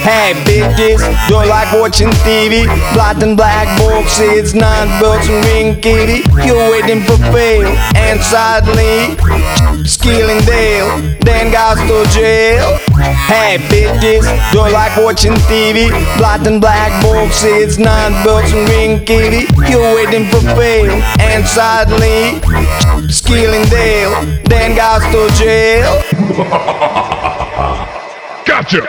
Hey bitches, don't like watching TV. Black and black books, it's not birds and ring kitty. You're waiting for bail, and sadly Skilling Dale, then goes to jail. Hey bitches, don't like watching TV. Black and black books, it's not birds and ring kitty. You're waiting for bail, and sadly Skilling Dale, then goes to jail. Gotcha!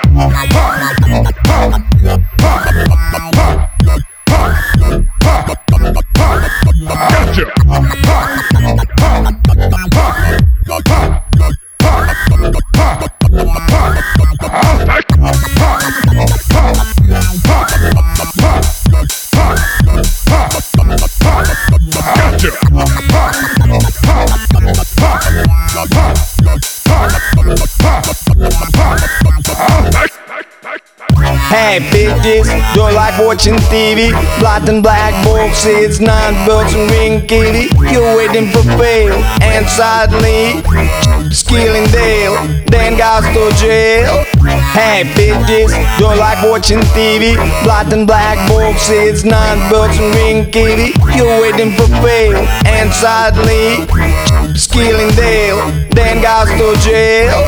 Hey bitches, don't like watching TV. Black and black books, it's not birds and ring kitty. You're waiting for bail, and sadly Skilling Dale, then goes to jail. Hey bitches, don't like watching TV. Black and black books, it's not birds and ring kitty. You're waiting for bail, and sadly Skilling Dale, then goes to jail.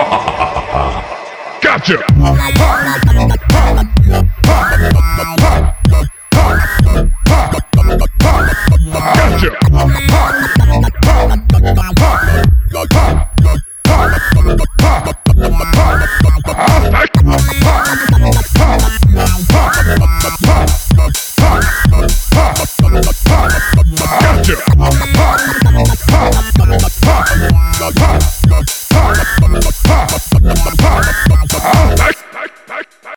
Gotcha!